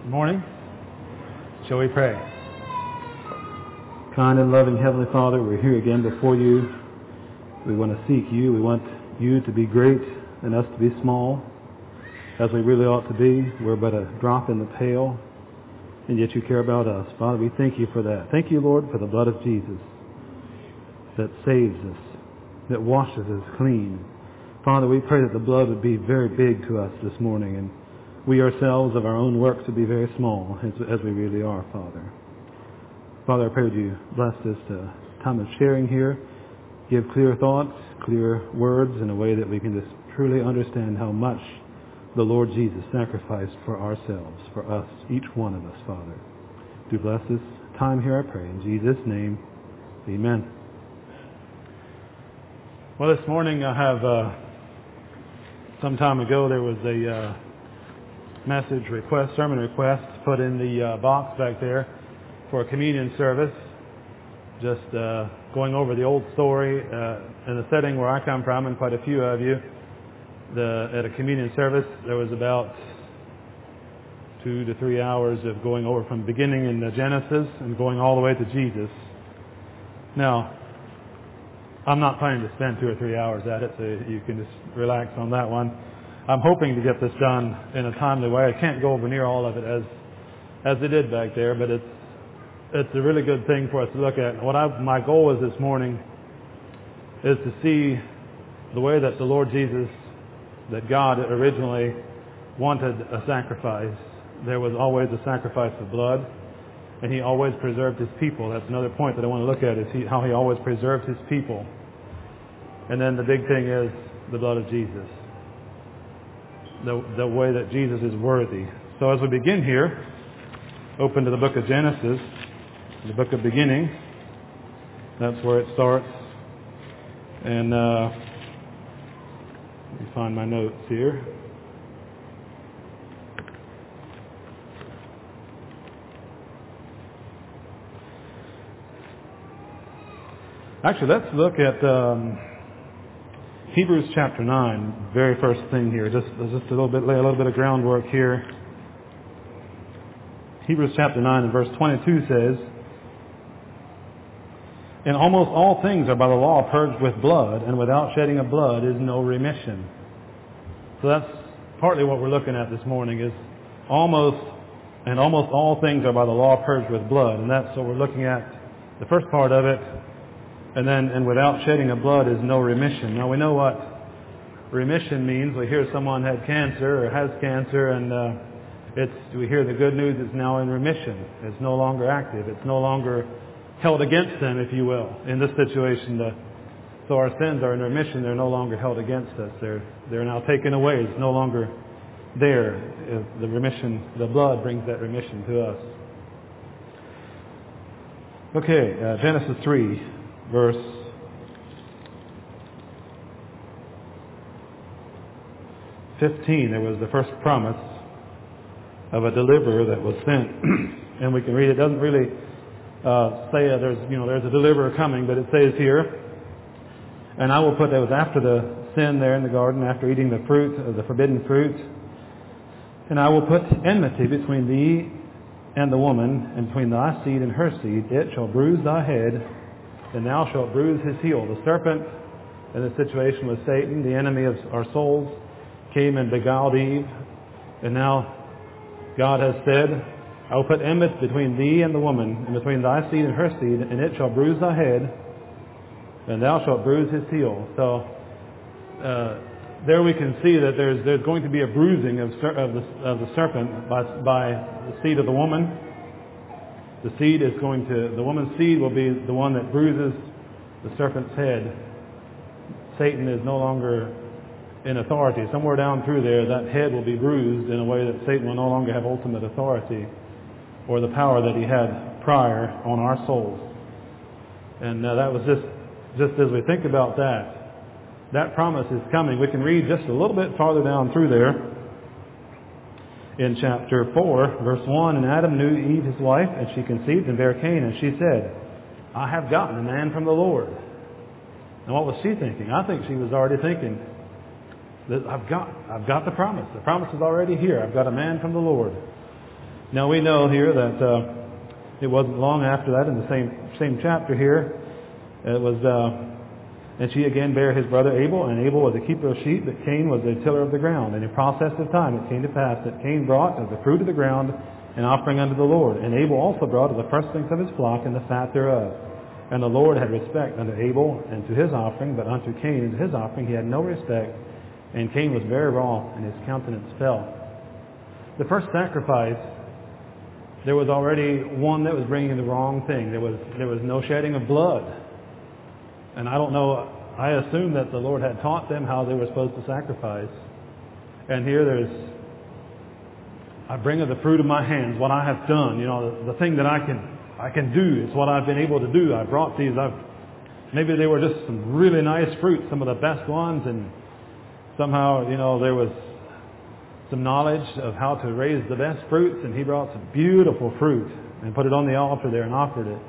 Good morning. Shall we pray? Kind and loving Heavenly Father, we're here again before you. We want to seek you. We want you to be great and us to be small, as we really ought to be. We're but a drop in the pail, and yet you care about us. Father, we thank you for that. Thank you, Lord, for the blood of Jesus that saves us, that washes us clean. Father, we pray that the blood would be very big to us this morning, and we ourselves of our own works would be very small, as we really are, Father. Father, I pray that you bless this time of sharing here. Give clear thoughts, clear words in a way that we can just truly understand how much the Lord Jesus sacrificed for ourselves, for us, each one of us, Father. Do bless this time here, I pray. In Jesus' name, amen. Well, this morning I have, some time ago there was a sermon request put in the box back there for a communion service. Just going over the old story in the setting where I come from, and quite a few of you. At a communion service, there was about 2 to 3 hours of going over from beginning in Genesis and going all the way to Jesus. Now, I'm not planning to spend 2 or 3 hours at it, so you can just relax on that one. I'm hoping to get this done in a timely way. I can't go over near all of it as they did back there, but it's a really good thing for us to look at. My goal is this morning is to see the way that the Lord Jesus, that God originally wanted a sacrifice. There was always a sacrifice of blood, and He always preserved His people. That's another point that I want to look at, is how He always preserved His people. And then the big thing is the blood of Jesus. The way that Jesus is worthy. So as we begin here, open to the book of Genesis, the book of beginning. That's where it starts. And let me find my notes here. Actually, let's look at Hebrews chapter 9, very first thing here. Just lay a little bit of groundwork here. Hebrews chapter 9 and verse 22 says, "And almost all things are by the law purged with blood, and without shedding of blood is no remission." So that's partly what we're looking at this morning, is almost all things are by the law purged with blood. And that's what we're looking at, the first part of it. And without shedding of blood is no remission. Now we know what remission means. We hear someone had cancer or has cancer, and we hear the good news is now in remission. It's no longer active. It's no longer held against them, if you will, in this situation. So our sins are in remission. They're no longer held against us. They're now taken away. It's no longer there. The remission, the blood brings that remission to us. Okay, Genesis 3. Verse 15, there was the first promise of a deliverer that was sent. And we can read, it doesn't really say there's a deliverer coming, but it says here, "And I will put," that was after the sin there in the garden, after eating the fruit, the forbidden fruit, "And I will put enmity between thee and the woman, and between thy seed and her seed. It shall bruise thy head, and thou shalt bruise his heel." The serpent in this situation was Satan, the enemy of our souls, came and beguiled Eve. And now God has said, "I will put enmity between thee and the woman, and between thy seed and her seed, and it shall bruise thy head, and thou shalt bruise his heel." So there we can see that there's going to be a bruising of the serpent by the seed of the woman. The woman's seed will be the one that bruises the serpent's head. Satan is no longer in authority. Somewhere down through there, that head will be bruised in a way that Satan will no longer have ultimate authority or the power that he had prior on our souls. And that was just as we think about that promise is coming. We can read just a little bit farther down through there. In chapter 4, verse 1, "And Adam knew Eve his wife, and she conceived and bare Cain, and she said, I have gotten a man from the Lord." And what was she thinking? I think she was already thinking, that I've got the promise. The promise is already here. I've got a man from the Lord. Now we know here that it wasn't long after that, in the same chapter here, it was, and she again bare his brother Abel, and Abel was a keeper of sheep, but Cain was a tiller of the ground. And in process of time it came to pass that Cain brought of the fruit of the ground an offering unto the Lord. And Abel also brought of the firstlings of his flock and the fat thereof. And the Lord had respect unto Abel and to his offering, but unto Cain and to his offering he had no respect. And Cain was very wroth, and his countenance fell. The first sacrifice, there was already one that was bringing the wrong thing. There was no shedding of blood. And I don't know, I assume that the Lord had taught them how they were supposed to sacrifice. And here I bring of the fruit of my hands what I have done. You know, the thing that I can do is what I've been able to do. I brought these. Maybe they were just some really nice fruits, some of the best ones, and somehow, you know, there was some knowledge of how to raise the best fruits, and he brought some beautiful fruit and put it on the altar there and offered it.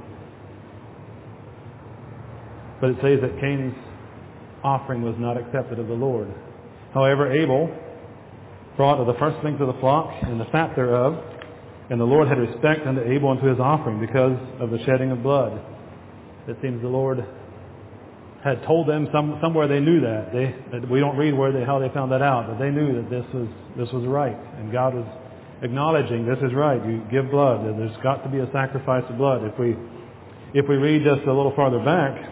But it says that Cain's offering was not accepted of the Lord. However, Abel brought of the firstlings of the flock and the fat thereof, and the Lord had respect unto Abel and to his offering because of the shedding of blood. It seems the Lord had told them somewhere they knew that. We don't read how they found that out, but they knew that this was right, and God was acknowledging this is right. You give blood. There's got to be a sacrifice of blood. If we read just a little farther back,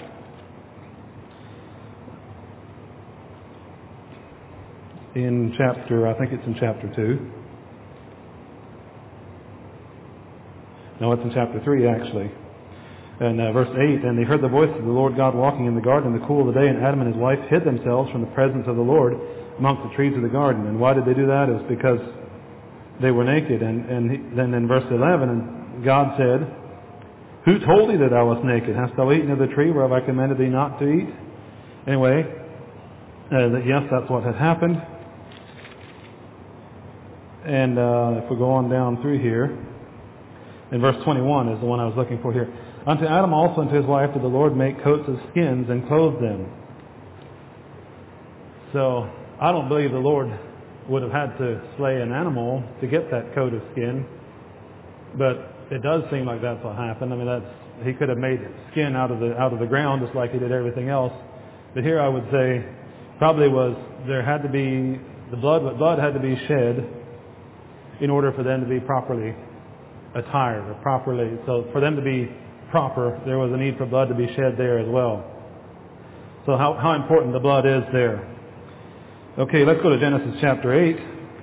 in chapter, I think it's in chapter 2. No, it's in chapter 3 actually. And verse 8, and they heard the voice of the Lord God walking in the garden in the cool of the day, and Adam and his wife hid themselves from the presence of the Lord amongst the trees of the garden. And why did they do that? It was because they were naked. And then in verse 11, and God said, who told thee that thou wast naked? Hast thou eaten of the tree whereof I commanded thee not to eat? Anyway, yes, that's what had happened. And if we go on down through here, in verse 21 is the one I was looking for here. Unto Adam also and to his wife did the Lord make coats of skins and clothe them. So I don't believe the Lord would have had to slay an animal to get that coat of skin, but it does seem like that's what happened. I mean, he could have made skin out of the ground just like he did everything else. But here I would say probably the blood had to be shed in order for them to be properly attired or properly. So for them to be proper, there was a need for blood to be shed there as well. So how important the blood is there. Okay, let's go to Genesis chapter 8.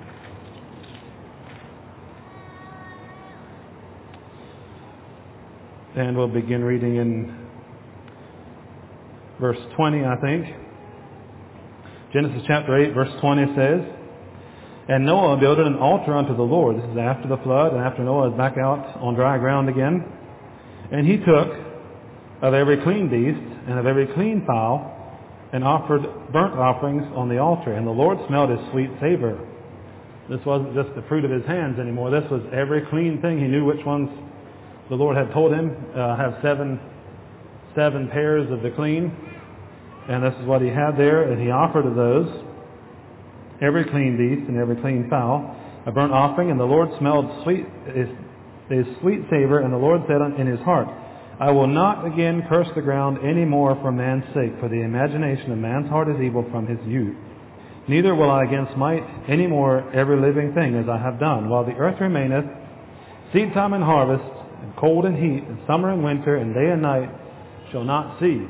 And we'll begin reading in verse 20, I think. Genesis chapter 8, verse 20 says, and Noah builded an altar unto the Lord. This is after the flood, and after Noah is back out on dry ground again. And he took of every clean beast and of every clean fowl and offered burnt offerings on the altar. And the Lord smelled his sweet savor. This wasn't just the fruit of his hands anymore. This was every clean thing. He knew which ones the Lord had told him. Have seven pairs of the clean. And this is what he had there. And he offered of those every clean beast and every clean fowl, a burnt offering, and the Lord smelled his sweet savor, and the Lord said in his heart, I will not again curse the ground any more for man's sake, for the imagination of man's heart is evil from his youth. Neither will I again smite any more every living thing as I have done, while the earth remaineth, seed time and harvest, and cold and heat, and summer and winter, and day and night shall not cease.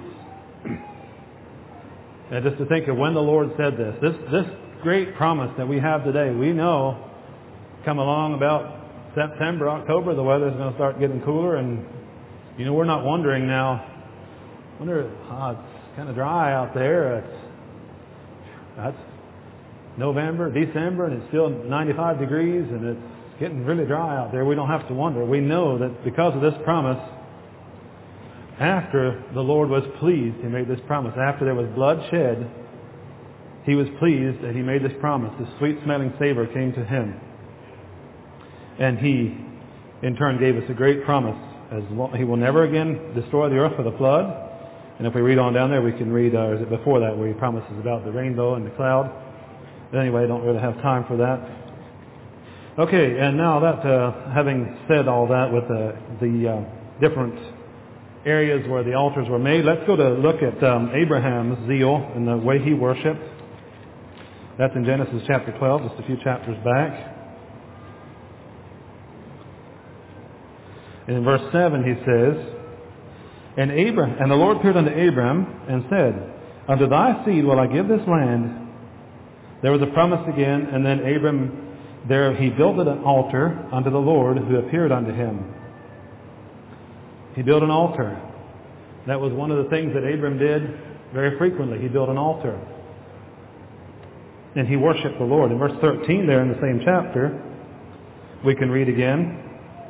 And just to think of when the Lord said this great promise that we have today, we know come along about September, October, the weather's going to start getting cooler, and we're not wondering now, it's kind of dry out there. That's November, December, and it's still 95 degrees, and it's getting really dry out there. We don't have to wonder. We know that because of this promise, after the Lord was pleased, he made this promise. After there was blood shed, he was pleased that he made this promise. The sweet-smelling savor came to him. And he, in turn, gave us a great promise. He will never again destroy the earth with a flood. And if we read on down there, we can read, or is it before that, where he promises about the rainbow and the cloud. But anyway, I don't really have time for that. Okay, and now that having said all that with the different areas where the altars were made, let's go to look at Abraham's zeal and the way he worshipped. That's in Genesis chapter 12, just a few chapters back. And in verse 7 he says, And the Lord appeared unto Abram and said, Unto thy seed will I give this land. There was a promise again, and then Abram, there he builded an altar unto the Lord who appeared unto him. He built an altar. That was one of the things that Abram did very frequently. He built an altar. And he worshiped the Lord. In verse 13 there in the same chapter, we can read again.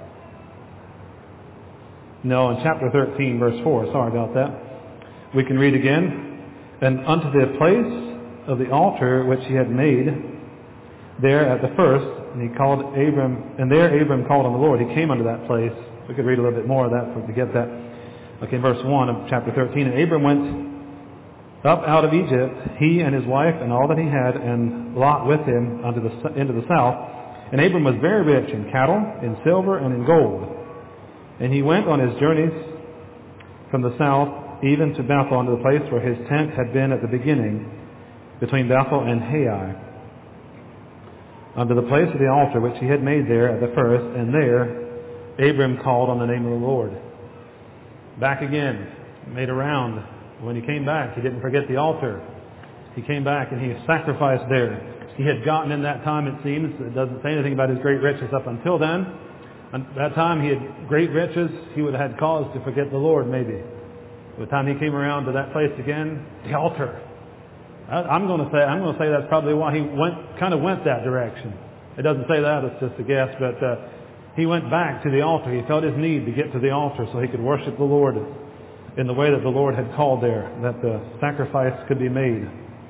No, in chapter 13, verse 4. Sorry about that. We can read again. And unto the place of the altar which he had made there at the first, and he called Abram, and there Abram called on the Lord. He came unto that place. We could read a little bit more of that to get that. Okay, verse 1 of chapter 13. And Abram went up out of Egypt, he and his wife and all that he had, and Lot with him into the south. And Abram was very rich in cattle, in silver, and in gold. And he went on his journeys from the south, even to Bethel, unto the place where his tent had been at the beginning, between Bethel and Hai, unto the place of the altar which he had made there at the first, and there Abram called on the name of the Lord. Back again, made a round. When he came back, he didn't forget the altar. He came back and he sacrificed there. He had gotten in that time, it seems, it doesn't say anything about his great riches up until then. At that time he had great riches. He would have had cause to forget the Lord maybe. By the time he came around to that place again, the altar. I'm going to say that's probably why he went that direction. It doesn't say that, it's just a guess, but he went back to the altar. He felt his need to get to the altar so he could worship the Lord in the way that the Lord had called there, that the sacrifice could be made.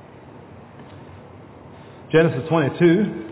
Genesis 22.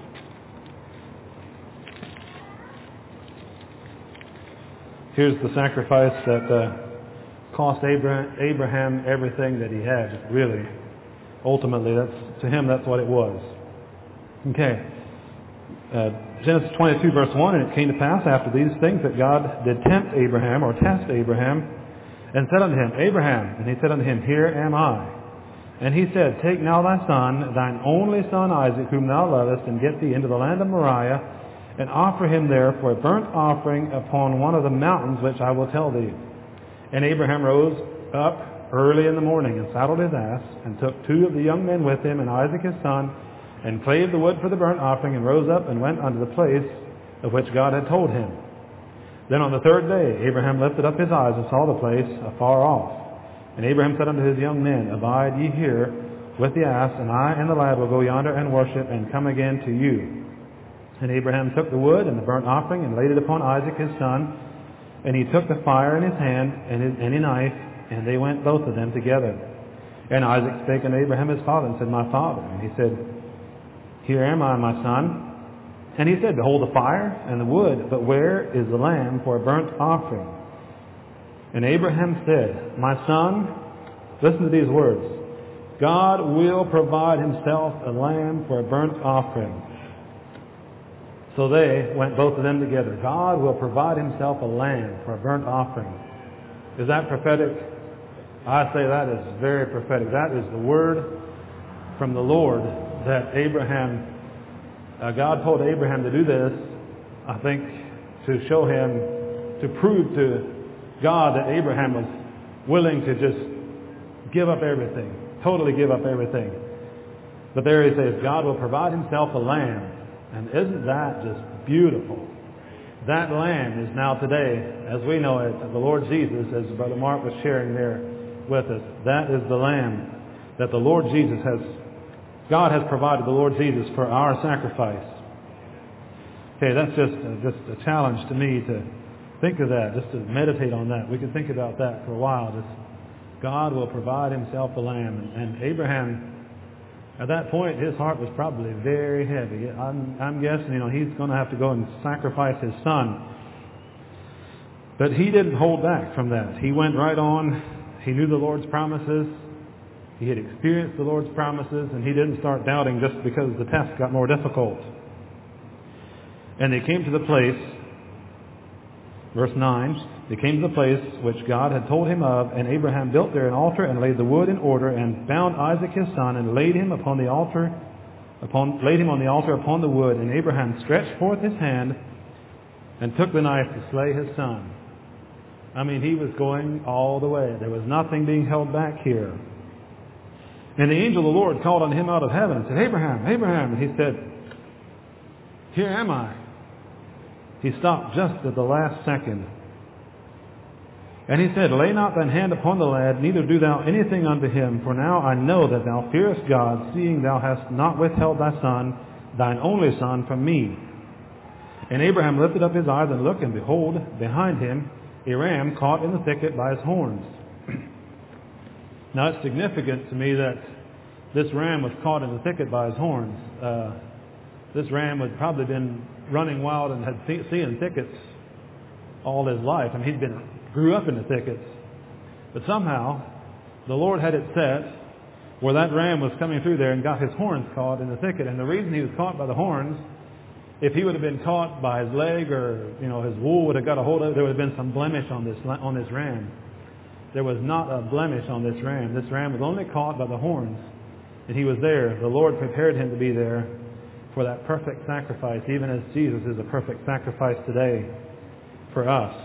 Here's the sacrifice that cost Abraham everything that he had, really. Ultimately, to him, that's what it was. Okay. Genesis 22, verse 1, And it came to pass after these things that God did tempt Abraham, or test Abraham, and said unto him, Abraham. And he said unto him, Here am I. And he said, Take now thy son, thine only son Isaac, whom thou lovest, and get thee into the land of Moriah, and offer him there for a burnt offering upon one of the mountains which I will tell thee. And Abraham rose up early in the morning, and saddled his ass, and took 2 of the young men with him, and Isaac his son, and clave the wood for the burnt offering, and rose up and went unto the place of which God had told him. Then on the 3rd day Abraham lifted up his eyes and saw the place afar off. And Abraham said unto his young men, Abide ye here with the ass, and I and the lad will go yonder and worship, and come again to you. And Abraham took the wood and the burnt offering, and laid it upon Isaac his son. And he took the fire in his hand, and a knife, and they went both of them together. And Isaac spake unto Abraham his father, and said, My father. And he said, Here am I, my son. And he said, Behold the fire and the wood, but where is the lamb for a burnt offering? And Abraham said, My son, listen to these words, God will provide himself a lamb for a burnt offering. So they went both of them together. God will provide himself a lamb for a burnt offering. Is that prophetic? I say that is very prophetic. That is the word from the Lord that Abraham, God told Abraham to do this, I think, to show him, to prove to God that Abraham was willing to just give up everything, totally give up everything. But there he says, God will provide himself a lamb. And isn't that just beautiful? That lamb is now today, as we know it, the Lord Jesus, as Brother Mark was sharing there with us. That is the lamb that the Lord Jesus God has provided the Lord Jesus for our sacrifice. Okay, that's just a challenge to me to think of that, just to meditate on that. We can think about that for a while. Just God will provide himself a lamb. And Abraham, at that point, his heart was probably very heavy. I'm guessing, he's going to have to go and sacrifice his son. But he didn't hold back from that. He went right on. He knew the Lord's promises. He had experienced the Lord's promises, and he didn't start doubting just because the test got more difficult. And they came to the place, verse 9, they came to the place which God had told him of, and Abraham built there an altar and laid the wood in order, and bound Isaac his son, and laid him on the altar upon the wood. And Abraham stretched forth his hand and took the knife to slay his son. I mean, he was going all the way. There was nothing being held back here. And the angel of the Lord called on him out of heaven and said, Abraham, Abraham. And he said, here am I. He stopped just at the last second. And he said, lay not thine hand upon the lad, neither do thou anything unto him. For now I know that thou fearest God, seeing thou hast not withheld thy son, thine only son, from me. And Abraham lifted up his eyes and looked, and behold, behind him a ram caught in the thicket by his horns. Now it's significant to me that this ram was caught in the thicket by his horns. This ram had probably been running wild and had seen thickets all his life. I mean, grew up in the thickets. But somehow, the Lord had it set where that ram was coming through there and got his horns caught in the thicket. And the reason he was caught by the horns, if he would have been caught by his leg, or his wool would have got a hold of it, there would have been some blemish on this ram. There was not a blemish on this ram. This ram was only caught by the horns, and he was there. The Lord prepared him to be there for that perfect sacrifice, even as Jesus is a perfect sacrifice today for us.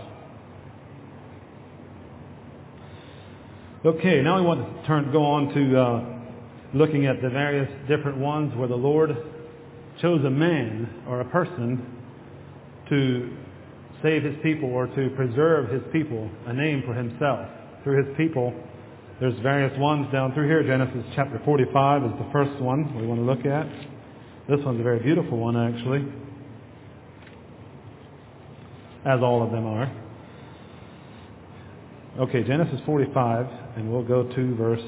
Okay, now we want to go on to looking at the various different ones where the Lord chose a man or a person to save his people or to preserve his people, a name for himself through his people. There's various ones down through here. Genesis chapter 45 is the first one we want to look at. This one's a very beautiful one, actually, as all of them are. Okay, Genesis 45, and we'll go to verse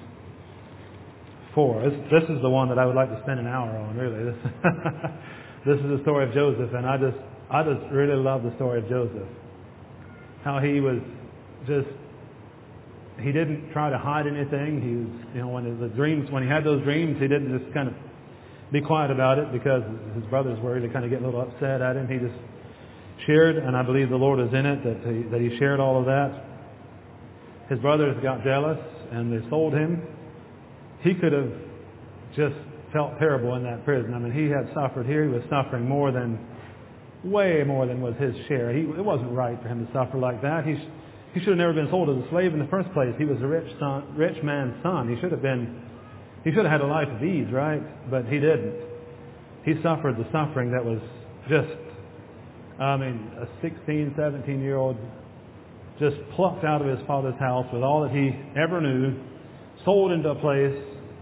4. This is the one that I would like to spend an hour on, really. This is the story of Joseph, and I just really love the story of Joseph. How he was just, he didn't try to hide anything. He was, when he had those dreams, he didn't just kind of be quiet about it because his brothers were to kind of get a little upset at him. He just shared, and I believe the Lord is in it, that he shared all of that. His brothers got jealous, and they sold him. He could have just felt terrible in that prison. I mean, he had suffered here. He was suffering way more than was his share. It wasn't right for him to suffer like that. He should have never been sold as a slave in the first place. He was a rich man's son. He should have had a life of ease, right? But he didn't. He suffered the suffering that was just, a 16, 17-year-old just plucked out of his father's house with all that he ever knew, sold into a place,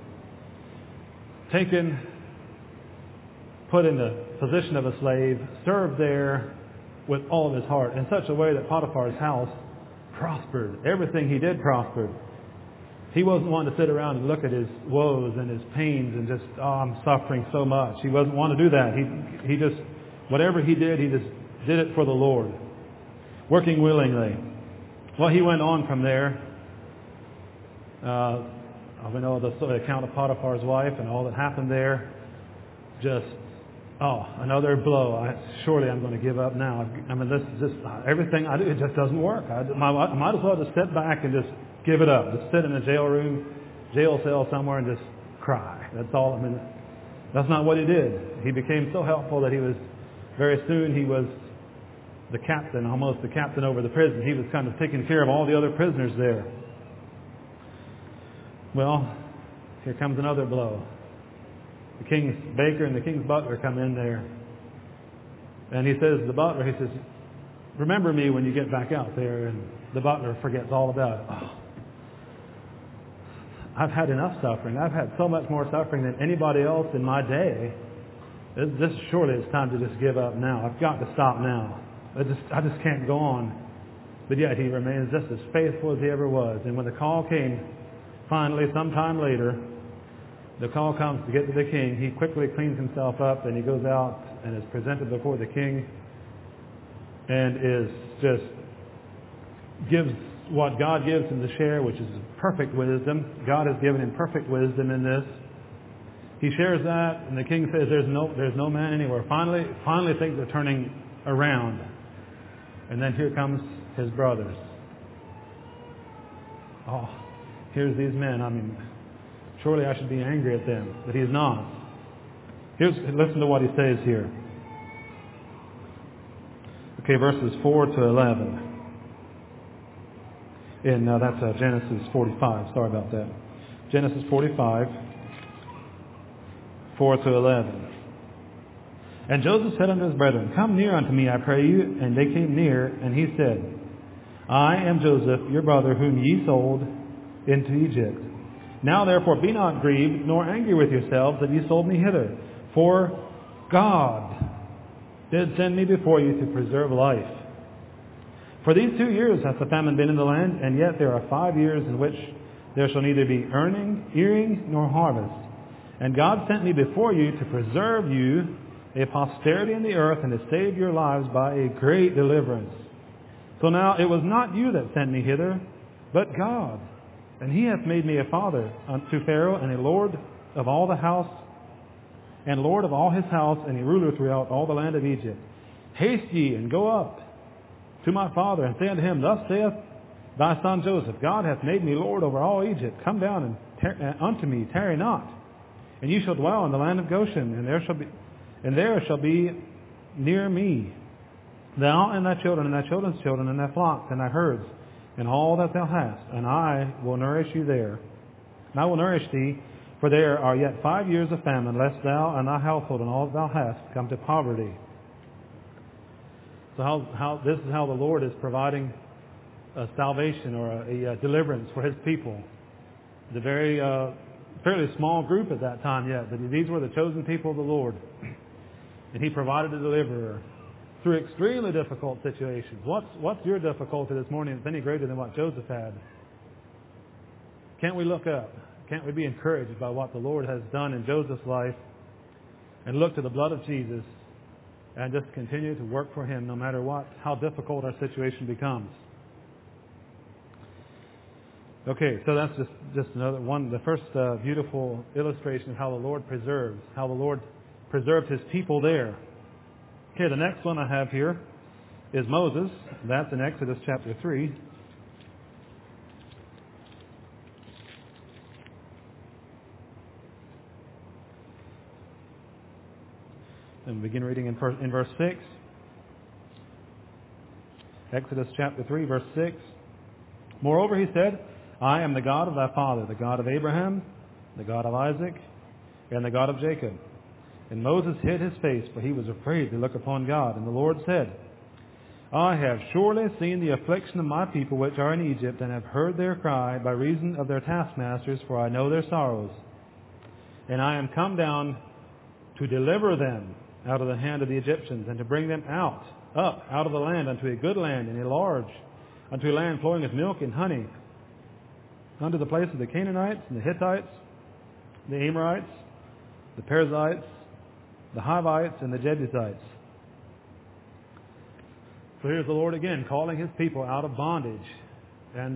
taken, put in the position of a slave, served there with all of his heart in such a way that Potiphar's house prospered. Everything he did prospered. He wasn't one to sit around and look at his woes and his pains and just, I'm suffering so much. He wasn't one to do that. He just, whatever he just did it for the Lord, working willingly. Well, he went on from there. We know the account of Potiphar's wife and all that happened there. Just, another blow. Surely I'm going to give up now. This is just, everything I do, it just doesn't work. I might as well just sit back and just give it up. Just sit in a jail cell somewhere and just cry. That's all. That's not what he did. He became so helpful that very soon he was the captain, almost the captain over the prison. He was kind of taking care of all the other prisoners there. Well, here comes another blow. The king's baker and the king's butler come in there. And he says to the butler, he says, remember me when you get back out there. And the butler forgets all about it. I've had enough suffering. I've had so much more suffering than anybody else in my day. This surely it's time to just give up now. I've got to stop now. I just can't go on. But yet he remains just as faithful as he ever was. And when the call came, finally, sometime later, the call comes to get to the king. He quickly cleans himself up and he goes out and is presented before the king and gives what God gives him to share, which is perfect wisdom. God has given him perfect wisdom in this. he shares that, and the king says, there's no man anywhere. Finally things are turning around. And then here comes his brothers. Oh, here's these men. I mean, surely I should be angry at them, but he's not. Listen to what he says here. Okay, verses 4 to 11. That's Genesis 45. Sorry about that. Genesis 45, 4 to 11. And Joseph said unto his brethren, Come near unto me, I pray you. And they came near, and he said, I am Joseph, your brother, whom ye sold into Egypt. Now therefore be not grieved, nor angry with yourselves that ye sold me hither. For God did send me before you to preserve life. For these 2 years hath the famine been in the land, and yet there are 5 years in which there shall neither be earing nor harvest. And God sent me before you to preserve you a posterity in the earth, and to save your lives by a great deliverance. So now it was not you that sent me hither, but God. And he hath made me a father unto Pharaoh, and a lord of all the house, and lord of all his house, and a ruler throughout all the land of Egypt. Haste ye, and go up to my father, and say unto him, Thus saith thy son Joseph, God hath made me lord over all Egypt. Come down unto me, tarry not. And you shall dwell in the land of Goshen, and there shall be near me, thou and thy children, and thy children's children, and thy flocks, and thy herds, and all that thou hast, and I will nourish you there. And I will nourish thee, for there are yet 5 years of famine, lest thou and thy household and all that thou hast come to poverty. So this is how the Lord is providing a salvation or a deliverance for His people. The very fairly small group at that time yet, but these were the chosen people of the Lord. And He provided a deliverer through extremely difficult situations. What's your difficulty this morning that's any greater than what Joseph had? Can't we look up? Can't we be encouraged by what the Lord has done in Joseph's life and look to the blood of Jesus and just continue to work for Him no matter how difficult our situation becomes? Okay, so that's just another one. The first beautiful illustration of how the Lord preserved His people there. Okay, the next one I have here is Moses. That's in Exodus chapter 3. And begin reading in verse 6. Exodus chapter 3, verse 6. Moreover, he said, I am the God of thy father, the God of Abraham, the God of Isaac, and the God of Jacob. And Moses hid his face, for he was afraid to look upon God. And the Lord said, I have surely seen the affliction of my people which are in Egypt, and have heard their cry by reason of their taskmasters, for I know their sorrows. And I am come down to deliver them out of the hand of the Egyptians, and to bring them up out of the land unto a good land, and unto a land flowing with milk and honey, unto the place of the Canaanites, and the Hittites, the Amorites, the Perizzites, the Hivites, and the Jebusites. So here's the Lord again calling His people out of bondage. And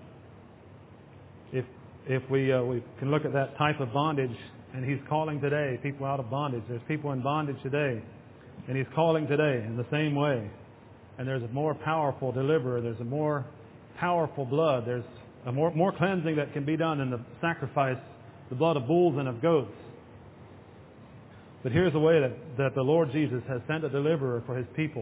if we can look at that type of bondage, and He's calling today people out of bondage. There's people in bondage today, and He's calling today in the same way. And there's a more powerful deliverer. There's a more powerful blood. There's a more cleansing that can be done in the sacrifice, the blood of bulls and of goats. But here's the way that the Lord Jesus has sent a deliverer for His people.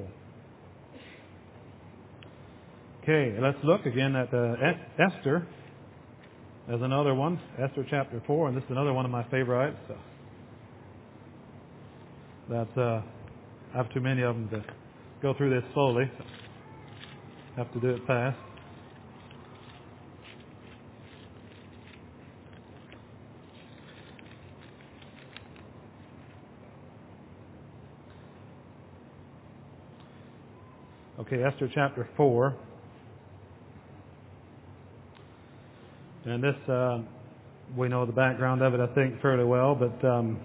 Okay, let's look again at Esther as another one. Esther chapter 4, and this is another one of my favorites. I have too many of them to go through this slowly. Have to do it fast. Okay, Esther chapter 4. And this, we know the background of it, I think, fairly well, but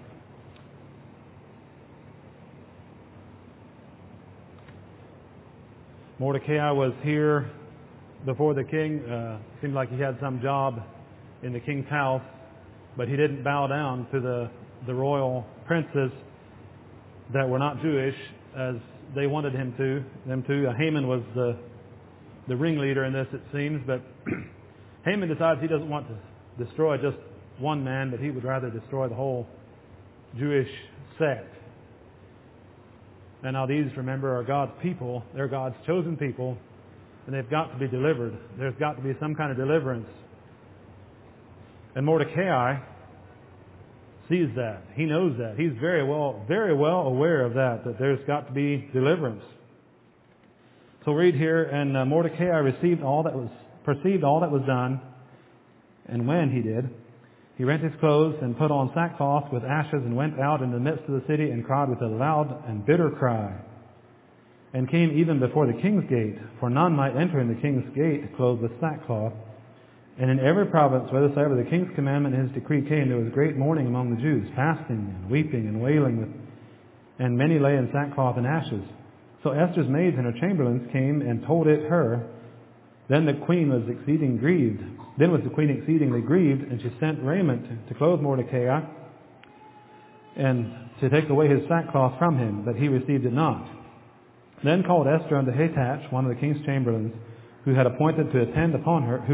Mordecai was here before the king. Seemed like he had some job in the king's house, but he didn't bow down to the the royal princes that were not Jewish as they wanted them to. Haman was the ringleader in this, it seems, but Haman decides he doesn't want to destroy just one man, but he would rather destroy the whole Jewish sect. And now these, remember, are God's people. They're God's chosen people, and they've got to be delivered. There's got to be some kind of deliverance. And Mordecai sees that. He knows that. He's very well aware of that there's got to be deliverance. So read here, and Mordecai perceived all that was done, and when he did, he rent his clothes and put on sackcloth with ashes and went out in the midst of the city and cried with a loud and bitter cry, and came even before the king's gate, for none might enter in the king's gate clothed with sackcloth. And in every province, whithersoever the king's commandment and his decree came, there was great mourning among the Jews, fasting and weeping and wailing, and many lay in sackcloth and ashes. So Esther's maids and her chamberlains came and told it her. Then was the queen exceedingly grieved, and she sent raiment to clothe Mordecai and to take away his sackcloth from him, but he received it not. Then called Esther unto Hatach, one of the king's chamberlains, whom he had appointed to attend upon her,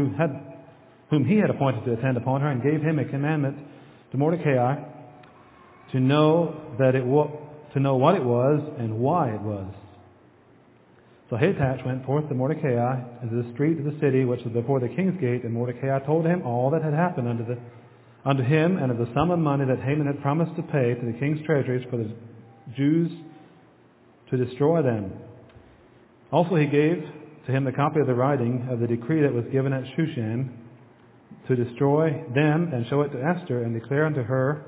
and gave him a commandment to Mordecai to know what it was and why it was. So Hatach went forth to Mordecai into the street of the city which was before the king's gate, and Mordecai told him all that had happened unto him, and of the sum of money that Haman had promised to pay to the king's treasuries for the Jews to destroy them. Also he gave to him the copy of the writing of the decree that was given at Shushan to destroy them, and show it to Esther, and declare unto her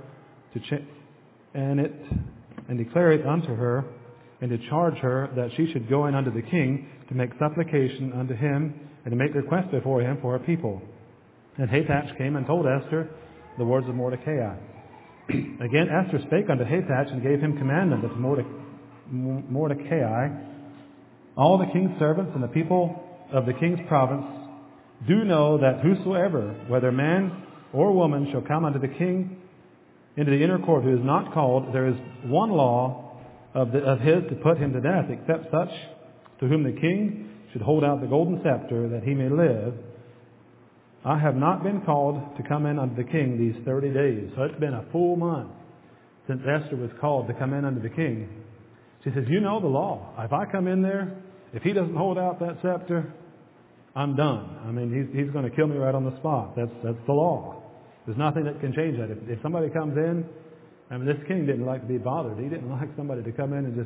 and to charge her that she should go in unto the king to make supplication unto him, and to make request before him for her people. And Hatach came and told Esther the words of Mordecai. Again Esther spake unto Hatach, and gave him commandment that Mordecai, all the king's servants and the people of the king's province, do know that whosoever, whether man or woman, shall come unto the king into the inner court who is not called, there is one law of his to put him to death, except such to whom the king should hold out the golden scepter, that he may live. I have not been called to come in unto the king these 30 days. So it's been a full month since Esther was called to come in unto the king. She says, you know the law. If I come in there, if he doesn't hold out that scepter, I'm done. I mean, he's going to kill me right on the spot. That's the law. There's nothing that can change that. If somebody comes in, I mean, this king didn't like to be bothered. He didn't like somebody to come in and just,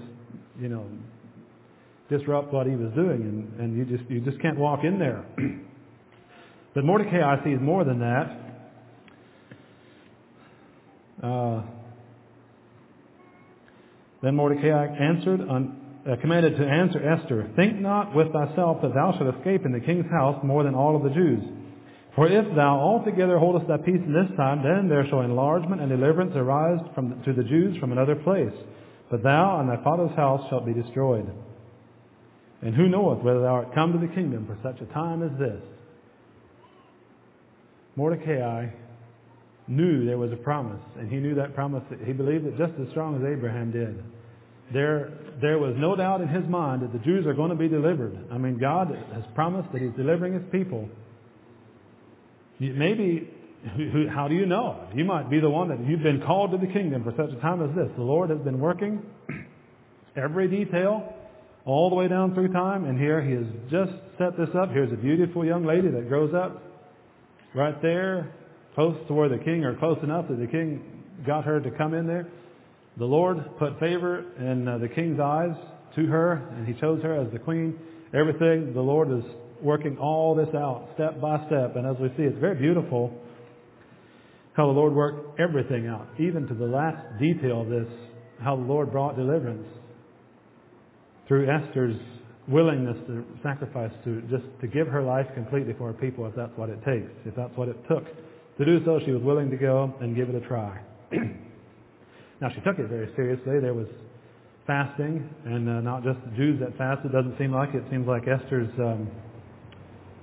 disrupt what he was doing, and you just can't walk in there. But Mordecai sees more than that. Then Mordecai commanded to answer Esther, think not with thyself that thou shalt escape in the king's house more than all of the Jews. For if thou altogether holdest thy peace in this time, then there shall enlargement and deliverance arise to the Jews from another place. But thou and thy father's house shalt be destroyed. And who knoweth whether thou art come to the kingdom for such a time as this? Mordecai knew there was a promise, and he knew that promise. He believed it just as strong as Abraham did. There was no doubt in his mind that the Jews are going to be delivered. I mean, God has promised that he's delivering his people. Maybe, how do you know? You might be the one that you've been called to the kingdom for such a time as this. The Lord has been working every detail all the way down through time, and here he has just set this up. Here's a beautiful young lady that grows up right there, close to where the king, or close enough that the king got her to come in there. The Lord put favor in the king's eyes to her, and he chose her as the queen. Everything, the Lord is working all this out step by step. And as we see, it's very beautiful how the Lord worked everything out, even to the last detail of this, how the Lord brought deliverance through Esther's willingness to sacrifice, to give her life completely for her people, if that's what it takes, if that's what it took to do so. She was willing to go and give it a try. Now, she took it very seriously. There was fasting, and not just the Jews that fasted. Doesn't seem like it. It seems like Esther's,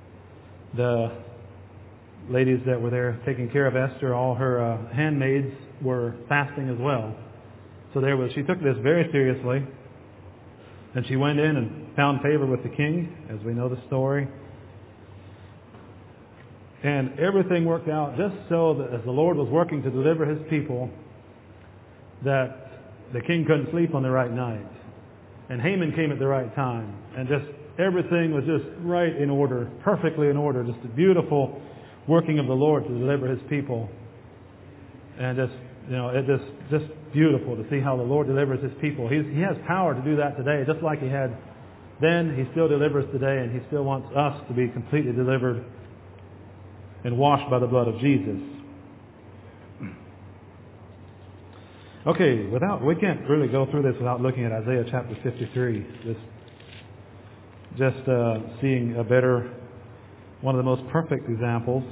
the ladies that were there taking care of Esther, all her handmaids were fasting as well. So she took this very seriously, and she went in and found favor with the king, as we know the story. And everything worked out just so that as the Lord was working to deliver His people, that the king couldn't sleep on the right night. And Haman came at the right time. And just everything was just right in order, perfectly in order. Just a beautiful working of the Lord to deliver His people. And it's just beautiful to see how the Lord delivers His people. He has power to do that today, just like He had then. He still delivers today, and He still wants us to be completely delivered and washed by the blood of Jesus. Okay, we can't really go through this without looking at Isaiah chapter 53. Just seeing one of the most perfect examples.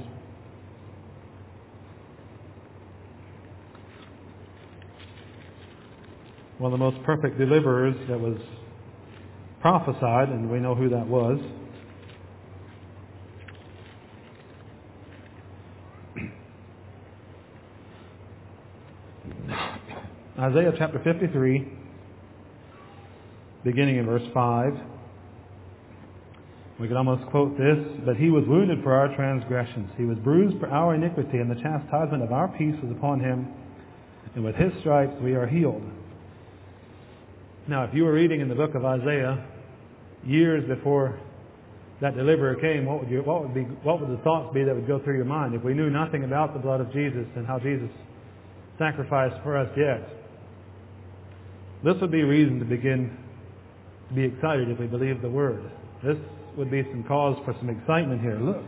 One of the most perfect deliverers that was prophesied, and we know who that was. Isaiah chapter 53, beginning in verse 5. We could almost quote this, "But He was wounded for our transgressions. He was bruised for our iniquity, and the chastisement of our peace was upon Him. And with His stripes we are healed." Now, if you were reading in the book of Isaiah years before that deliverer came, what would the thoughts be that would go through your mind if we knew nothing about the blood of Jesus and how Jesus sacrificed for us yet? This would be reason to begin to be excited if we believe the Word. This would be some cause for some excitement here. Look.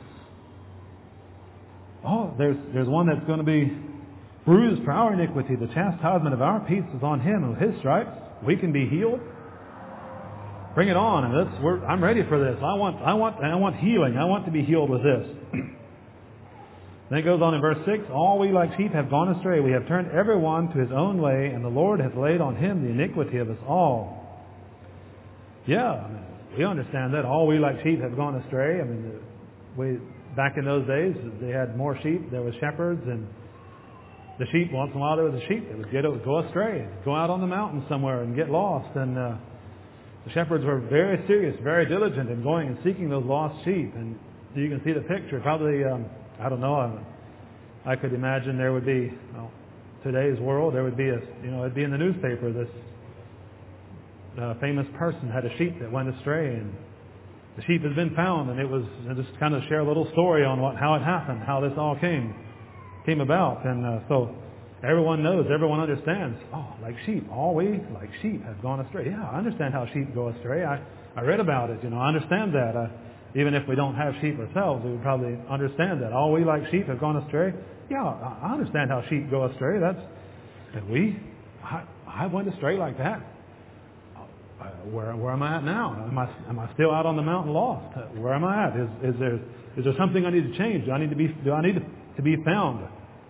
Oh, there's one that's going to be bruised for our iniquity. The chastisement of our peace is on Him, and with His stripes we can be healed. Bring it on. And I'm ready for this. I want healing. I want to be healed with this. Then it goes on in verse 6, "All we like sheep have gone astray. We have turned every one to his own way, and the Lord has laid on Him the iniquity of us all." Yeah, we understand that. All we like sheep have gone astray. Back in those days, they had more sheep. There were shepherds, and the sheep, once in a while there was a sheep that would go astray, go out on the mountain somewhere and get lost. And the shepherds were very serious, very diligent in going and seeking those lost sheep. And you can see the picture. Probably, I don't know. I could imagine there would be, today's world, there would be it'd be in the newspaper. This famous person had a sheep that went astray, and the sheep has been found. And it was just kind of share a little story on how it happened, how this all came about. And so everyone knows, everyone understands. Oh, like sheep, all we like sheep have gone astray. Yeah, I understand how sheep go astray. I read about it. I understand that. Even if we don't have sheep ourselves, we would probably understand that. All we like sheep have gone astray. Yeah, I understand how sheep go astray. I went astray like that. Where am I at now? Am I still out on the mountain lost? Where am I at? Is there something I need to change? Do I need to be found?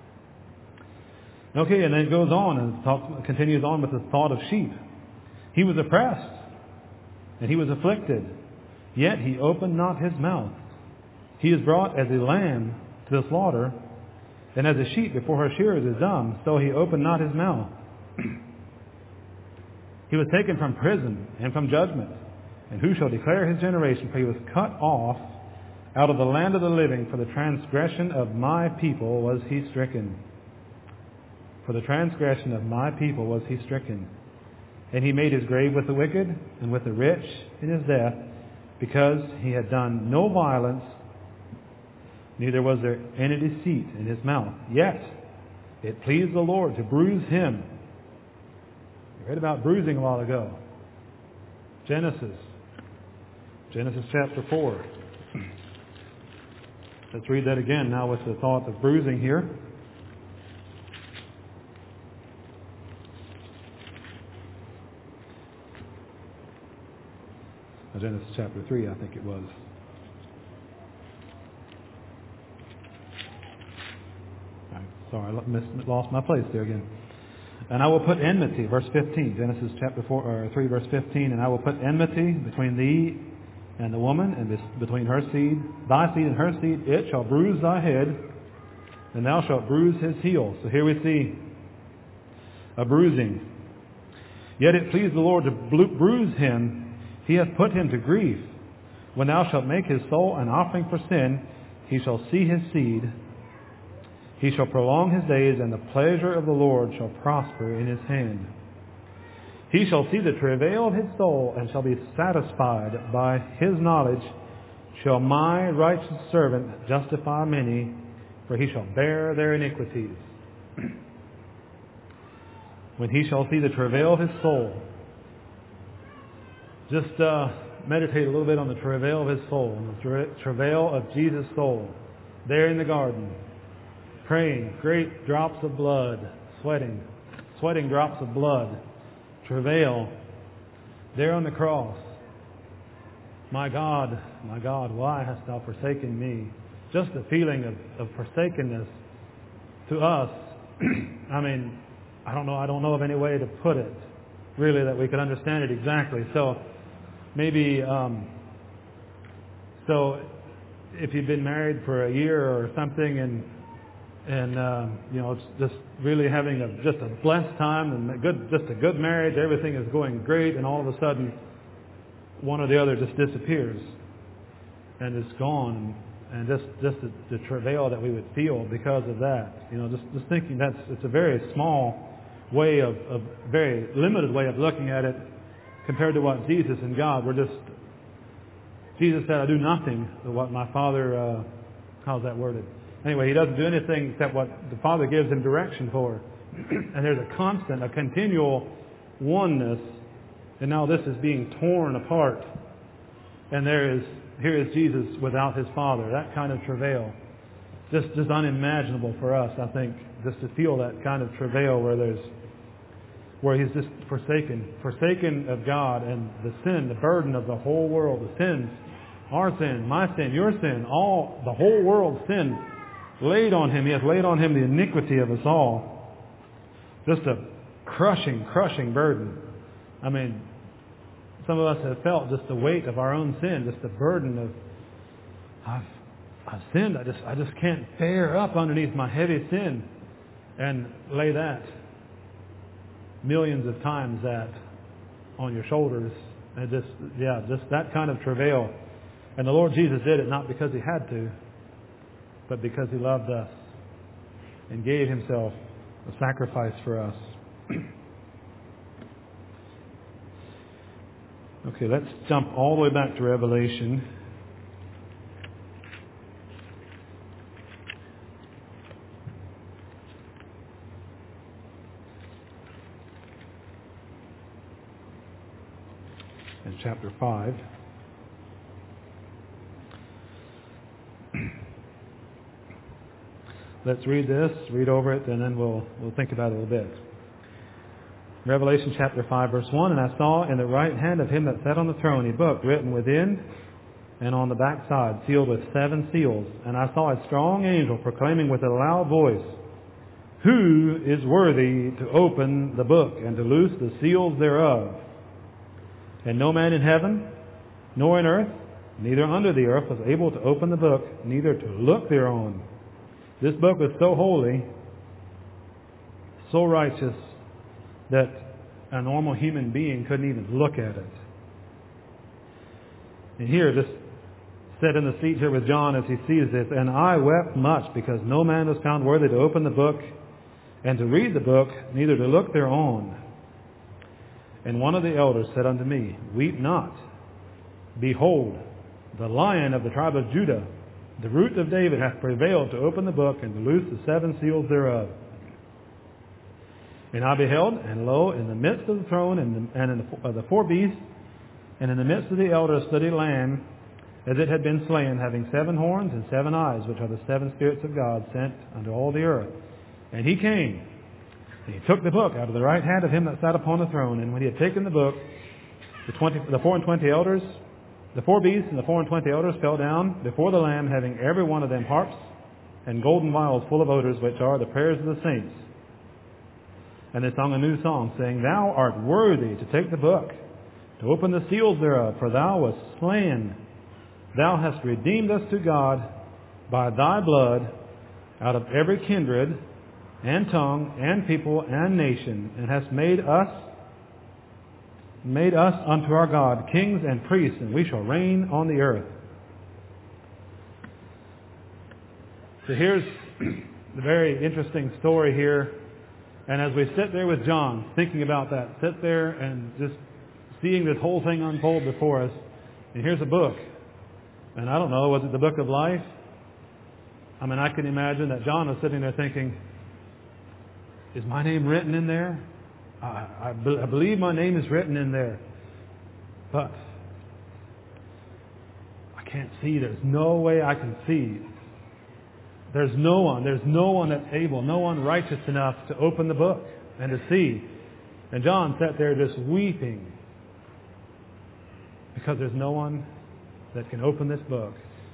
Okay, and then it goes on and continues on with the thought of sheep. "He was oppressed, and He was afflicted, yet He opened not His mouth. He is brought as a lamb to the slaughter, and as a sheep before her shearers is dumb, so He opened not His mouth. He was taken from prison and from judgment, and who shall declare His generation? For He was cut off out of the land of the living. For the transgression of my people was He stricken. For the transgression of my people was He stricken. And He made His grave with the wicked and with the rich in His death, because He had done no violence, neither was there any deceit in His mouth. Yet it pleased the Lord to bruise Him." We read about bruising a while ago. Genesis chapter 4. Let's read that again now with the thought of bruising here. Genesis chapter 3, I think it was. Sorry, I lost my place there again. "And I will put enmity," verse 15, Genesis chapter 3, verse 15, "And I will put enmity between thee and the woman, and between thy seed and her seed. It shall bruise thy head, and thou shalt bruise his heel. So here we see a bruising. Yet it pleased the Lord to bruise him. He hath put him to grief. When thou shalt make his soul an offering for sin, he shall see his seed. He shall prolong his days, and the pleasure of the Lord shall prosper in his hand. He shall see the travail of his soul, and shall be satisfied. By his knowledge shall my righteous servant justify many, for he shall bear their iniquities. When he shall see the travail of his soul. Just meditate a little bit on the travail of his soul, and the travail of Jesus' soul. There in the garden, praying, great drops of blood, sweating drops of blood, travail. There on the cross, my God, why hast thou forsaken me? Just the feeling of forsakenness to us. I mean, I don't know of any way to put it, really, that we could understand it exactly. So maybe, so if you've been married for a year or something, and it's just really having just a blessed time and just a good marriage, everything is going great, and all of a sudden, one or the other just disappears and it's gone, and just the travail that we would feel because of that. Just thinking it's a very small way of very limited way of looking at it compared to what Jesus and God were just. Jesus said, I do nothing but what my Father, how's that worded? Anyway, he doesn't do anything except what the Father gives him direction for. And there's a continual oneness, and now this is being torn apart. And here is Jesus without his Father. That kind of travail. Just unimaginable for us, I think, just to feel that kind of travail where he's just forsaken of God, and the sin, the burden of the whole world, the sins, our sin, my sin, your sin, the whole world's sin laid on him. He has laid on him the iniquity of us all. Just a crushing burden. I mean, some of us have felt just the weight of our own sin, just the burden of, I've sinned. I just can't bear up underneath my heavy sin and lay that millions of times that on your shoulders, and just that kind of travail. And the Lord Jesus did it not because he had to, but because he loved us and gave himself a sacrifice for us. Okay, let's jump all the way back to Revelation. In chapter 5. Let's read this, read over it, and then we'll think about it a little bit. Revelation chapter 5, verse 1, And I saw in the right hand of him that sat on the throne a book written within and on the backside, sealed with 7 seals. And I saw a strong angel proclaiming with a loud voice, Who is worthy to open the book and to loose the seals thereof? And no man in heaven, nor in earth, neither under the earth, was able to open the book, neither to look thereon. This book was so holy, so righteous, that a normal human being couldn't even look at it. And here, just sit in the seat here with John as he sees this, And I wept much, because no man was found worthy to open the book, and to read the book, neither to look thereon. And one of the elders said unto me, Weep not. Behold, the Lion of the tribe of Judah, the root of David, hath prevailed to open the book and to loose the 7 seals thereof. And I beheld, and lo, in the midst of the throne and in the 4 beasts, and in the midst of the elders stood a lamb, as it had been slain, having 7 horns and 7 eyes, which are the 7 spirits of God sent unto all the earth. And he came, and he took the book out of the right hand of him that sat upon the throne. And when he had taken the book, the 4 and 20 elders, the 4 beasts and the 4 and 20 elders fell down before the Lamb, having every one of them harps and golden vials full of odors, which are the prayers of the saints. And they sung a new song, saying, Thou art worthy to take the book, to open the seals thereof, for thou wast slain. Thou hast redeemed us to God by thy blood out of every kindred and tongue and people and nation, and hast made us unto our God kings and priests, and we shall reign on the earth. So here's the very interesting story here. And as we sit there with John, thinking about that, sit there and just seeing this whole thing unfold before us, and here's a book. And I don't know, was it the book of life? I mean, I can imagine that John was sitting there thinking, is my name written in there? I believe my name is written in there. But I can't see. There's no way I can see. There's no one that's able, no one righteous enough to open the book and to see. And John sat there just weeping because there's no one that can open this book.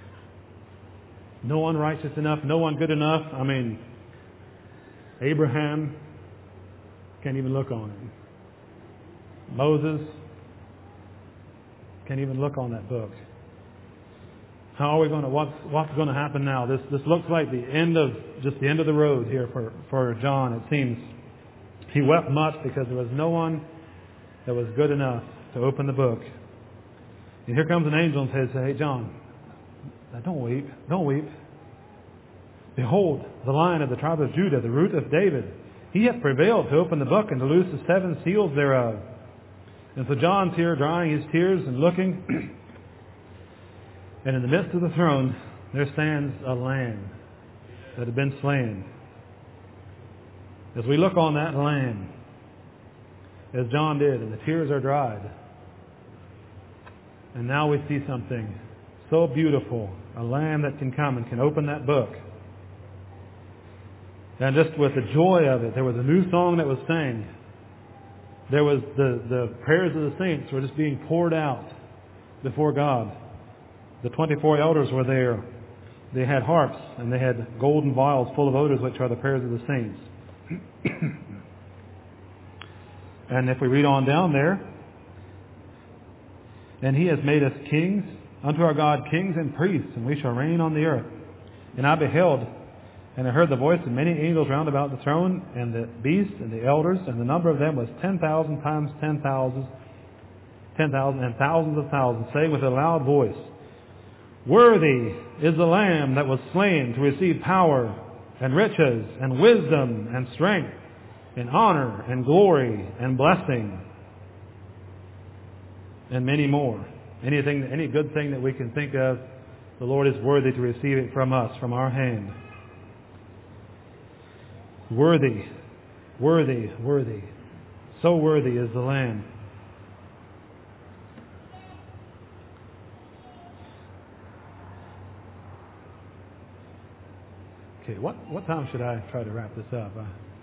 No one righteous enough, no one good enough. I mean, Abraham can't even look on it. Moses can't even look on that book. How are we going to, what's going to happen now? This looks like the end of the road here for John, it seems. He wept much because there was no one that was good enough to open the book. And here comes an angel and says, hey John, now don't weep. Behold, the Lion of the tribe of Judah, the Root of David, he hath prevailed to open the book and to loose the 7 seals thereof. And so John's here drying his tears and looking, and in the midst of the throne there stands a lamb that had been slain. As we look on that lamb, as John did, and the tears are dried, and now we see something so beautiful, a lamb that can come and can open that book. And just with the joy of it, there was a new song that was sang. There was the prayers of the saints were just being poured out before God. The 24 elders were there. They had harps and they had golden vials full of odors, which are the prayers of the saints. And if we read on down there, and he has made us kings, unto our God kings and priests, and we shall reign on the earth. And I beheld, and I heard the voice of many angels round about the throne, and the beast, and the elders, and the number of them was 10,000 times 10,000, and thousands of thousands, saying with a loud voice, Worthy is the Lamb that was slain to receive power, and riches, and wisdom, and strength, and honor, and glory, and blessing, and many more. Any good thing that we can think of, the Lord is worthy to receive it from us, from our hand. Worthy, worthy, worthy. So worthy is the Lamb. Okay, what time should I try to wrap this up?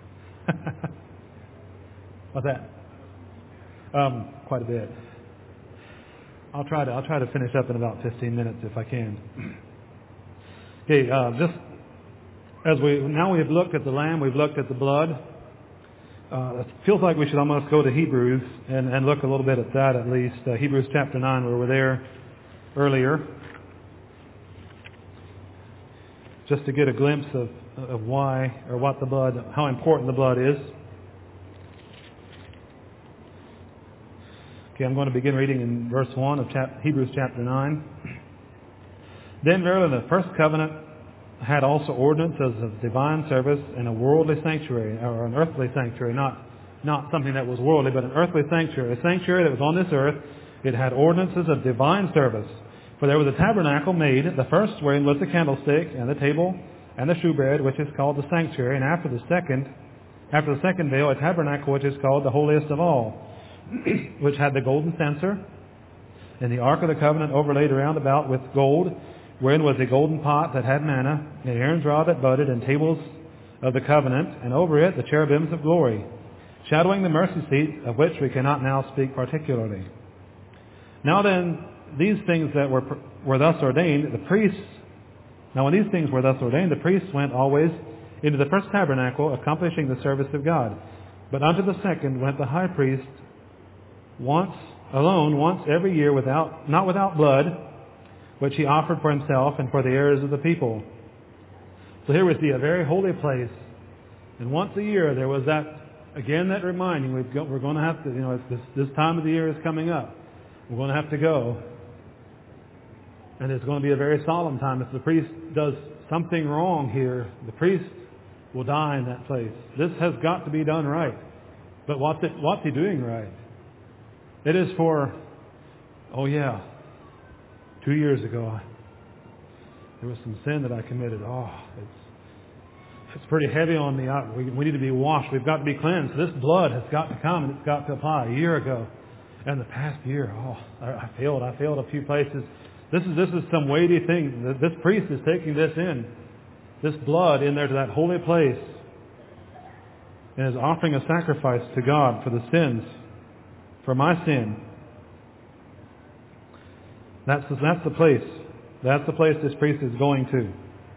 What's that? Quite a bit. I'll try to finish up in about 15 minutes if I can. Okay, just as we have looked at the Lamb, we've looked at the blood. It feels like we should almost go to Hebrews and look a little bit at that at least. Hebrews chapter 9, where we were there earlier, just to get a glimpse of why or what the blood, how important the blood is. Okay, I'm going to begin reading in verse 1 of Hebrews chapter 9. Then verily the first covenant had also ordinances of divine service and a worldly sanctuary, or an earthly sanctuary, not something that was worldly, but an earthly sanctuary. A sanctuary that was on this earth. It had ordinances of divine service. For there was a tabernacle made, the first wherein was the candlestick, and the table, and the shewbread, which is called the sanctuary, and after the second veil, a tabernacle which is called the holiest of all, which had the golden censer, and the ark of the covenant overlaid around about with gold, wherein was a golden pot that had manna, and Aaron's rod that budded, and tables of the covenant, and over it the cherubims of glory, shadowing the mercy seat, of which we cannot now speak particularly. Now then, these things that were thus ordained, the priests, now when these things were thus ordained, the priests went always into the first tabernacle, accomplishing the service of God. But unto the second went the high priest once every year, not without blood, which he offered for himself and for the errors of the people. So here we see a very holy place. And once a year there was that reminding, we're going to have to, this time of the year is coming up. We're going to have to go. And it's going to be a very solemn time. If the priest does something wrong here, the priest will die in that place. This has got to be done right. But what's he doing right? It is for, 2 years ago, there was some sin that I committed. It's pretty heavy on me. We need to be washed. We've got to be cleansed. This blood has got to come and it's got to apply. A year ago, and the past year, I failed. I failed a few places. This is some weighty thing. This priest is taking this blood in there to that holy place, and is offering a sacrifice to God for the sins, for my sin. That's the place. That's the place this priest is going to.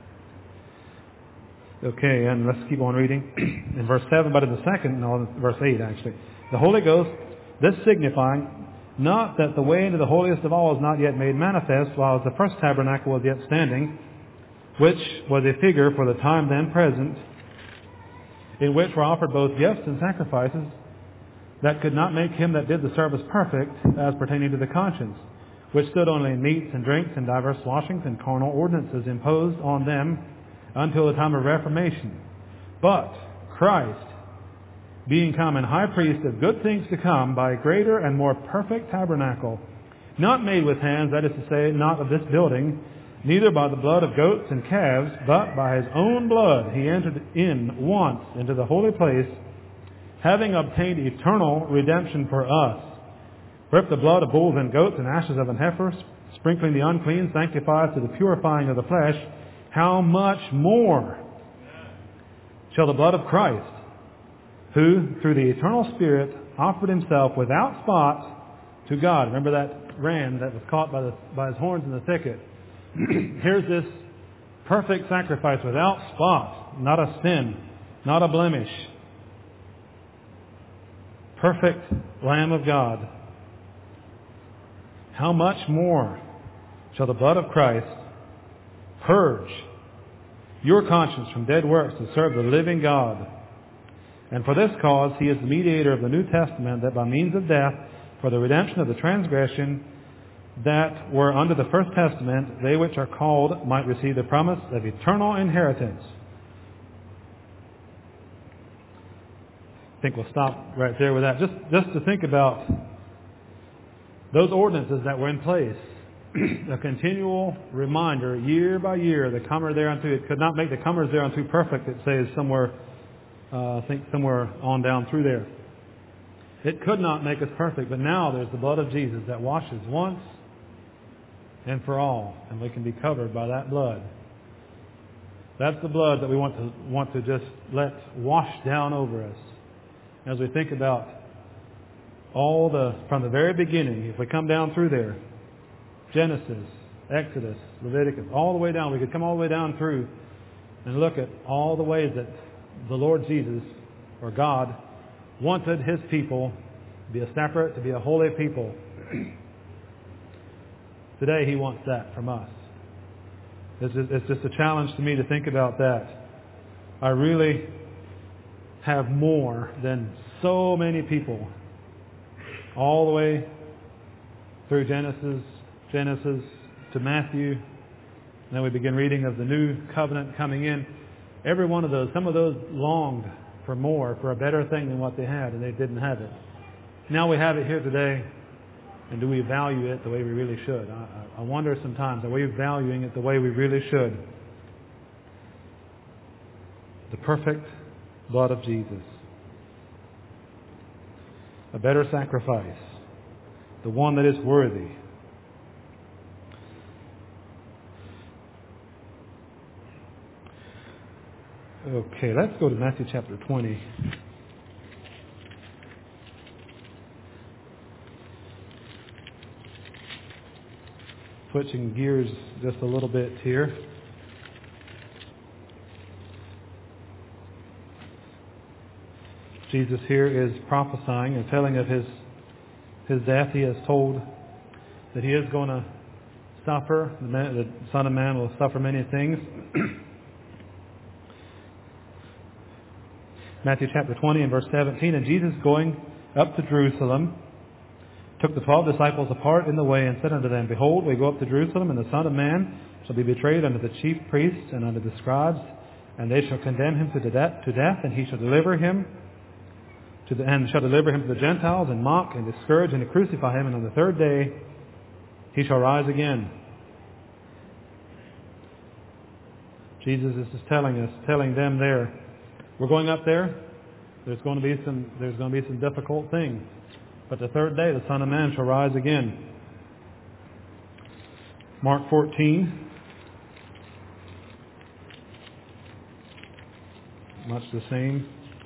Okay, and let's keep on reading. In verse 7, but in verse 8 actually. The Holy Ghost, this signifying, not that the way into the holiest of all is not yet made manifest, while the first tabernacle was yet standing, which was a figure for the time then present, in which were offered both gifts and sacrifices, that could not make him that did the service perfect, as pertaining to the conscience, which stood only in meats and drinks and divers washings and carnal ordinances imposed on them until the time of Reformation. But Christ, being come and high priest of good things to come, by a greater and more perfect tabernacle, not made with hands, that is to say, not of this building, neither by the blood of goats and calves, but by his own blood he entered in once into the holy place, having obtained eternal redemption for us. For if the blood of bulls and goats and ashes of an heifer, sprinkling the unclean, sanctifies to the purifying of the flesh, how much more shall the blood of Christ, who through the eternal Spirit offered himself without spot to God. Remember that ram that was caught by his horns in the thicket. Here's this perfect sacrifice without spot, not a sin, not a blemish. Perfect Lamb of God. How much more shall the blood of Christ purge your conscience from dead works to serve the living God? And for this cause he is the mediator of the New Testament, that by means of death, for the redemption of the transgression that were under the first testament, they which are called might receive the promise of eternal inheritance. I think we'll stop right there with that. Just to think about those ordinances that were in place. A continual reminder, year by year, the comer thereunto. It could not make the comers thereunto perfect, it says somewhere, I think somewhere on down through there. It could not make us perfect, but now there's the blood of Jesus that washes once and for all, and we can be covered by that blood. That's the blood that we want to just let wash down over us. As we think about from the very beginning, if we come down through there, Genesis, Exodus, Leviticus, all the way down. We could come all the way down through and look at all the ways that the Lord Jesus, or God, wanted His people to be a separate, to be a holy people. Today He wants that from us. It's just a challenge to me to think about that. I really have more than so many people all the way through Genesis to Matthew, and then we begin reading of the new covenant coming in. Every one of those, some of those longed for more, for a better thing than what they had, and they didn't have it. Now we have it here today, and do we value it the way we really should? I wonder sometimes, are we valuing it the way we really should? The perfect blood of Jesus. A better sacrifice. The one that is worthy. Okay, let's go to Matthew chapter 20. Switching gears just a little bit here. Jesus here is prophesying and telling of his death. He has told that He is going to suffer. The Son of Man will suffer many things. Matthew chapter 20 and verse 17, and Jesus going up to Jerusalem took the 12 disciples apart in the way and said unto them, Behold, we go up to Jerusalem, and the Son of Man shall be betrayed unto the chief priests and unto the scribes, and they shall condemn him to death, and he shall deliver him to the Gentiles, and mock and discourage and to crucify him, and on the third day he shall rise again. Jesus is just telling them there, we're going up there. There's going to be some difficult things, but the third day the Son of Man shall rise again. Mark 14, much the same.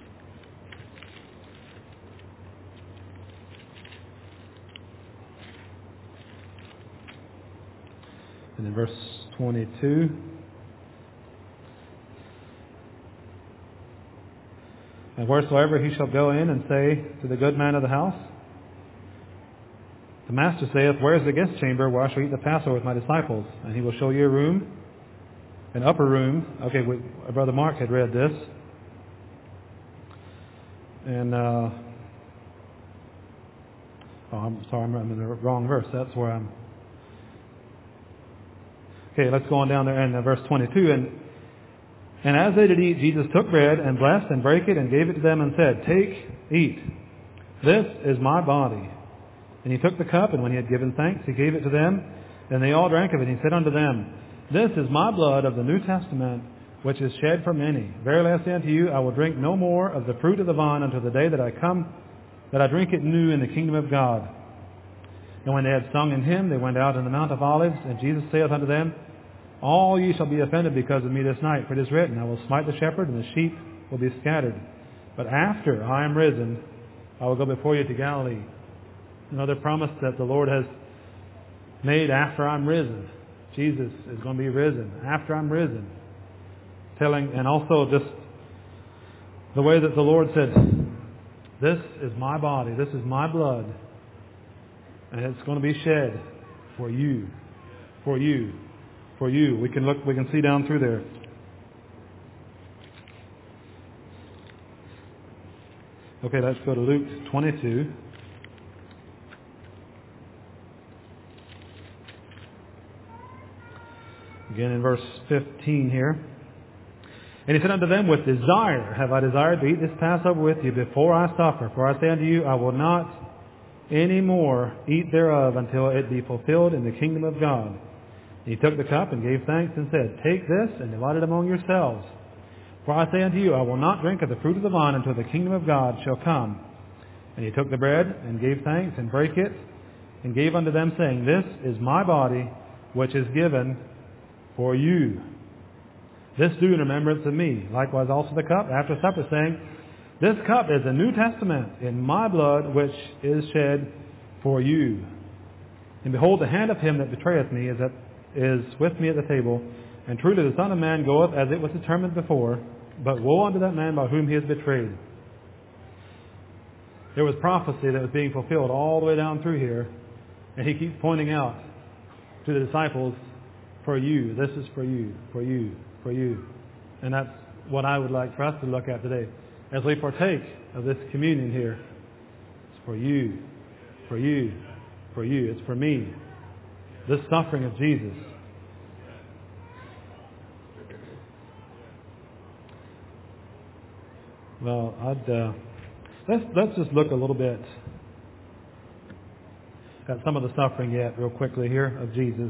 And in verse 22, and wheresoever he shall go in and say to the good man of the house, the master saith, Where is the guest chamber where I shall eat the Passover with my disciples? And he will show you a room, an upper room. Okay, Brother Mark had read this. And, I'm sorry, I'm in the wrong verse. That's where I'm. Okay, let's go on down there in verse 22. And as they did eat, Jesus took bread and blessed and brake it and gave it to them and said, Take, eat. This is my body. And he took the cup, and when he had given thanks, he gave it to them. And they all drank of it. And he said unto them, This is my blood of the New Testament, which is shed for many. Verily I say unto you, I will drink no more of the fruit of the vine until the day that I drink it new in the kingdom of God. And when they had sung an hymn, they went out in the Mount of Olives. And Jesus saith unto them, All ye shall be offended because of me this night, for it is written, I will smite the shepherd, and the sheep will be scattered. But after I am risen, I will go before you to Galilee. Another promise that the Lord has made after I'm risen. Jesus is going to be risen after I'm risen. And also just the way that the Lord said, This is my body, this is my blood, and it's going to be shed for you, for you. For you. We can see down through there. Okay, let's go to Luke 22. Again in verse 15 here. And he said unto them, With desire have I desired to eat this Passover with you before I suffer. For I say unto you, I will not any more eat thereof until it be fulfilled in the kingdom of God. He took the cup and gave thanks and said, Take this and divide it among yourselves. For I say unto you, I will not drink of the fruit of the vine until the kingdom of God shall come. And he took the bread and gave thanks and brake it and gave unto them, saying, This is my body, which is given for you. This do in remembrance of me. Likewise also the cup after supper, saying, This cup is the New Testament in my blood, which is shed for you. And behold, the hand of him that betrayeth me is with me at the table, and truly the Son of Man goeth as it was determined before, but woe unto that man by whom he is betrayed. There was prophecy that was being fulfilled all the way down through here, and he keeps pointing out to the disciples, for you, this is for you, for you, for you. And that's what I would like for us to look at today. As we partake of this communion here, it's for you, for you, for you, it's for me. This suffering of Jesus. Well, let's just look a little bit at some of the suffering yet real quickly here of Jesus.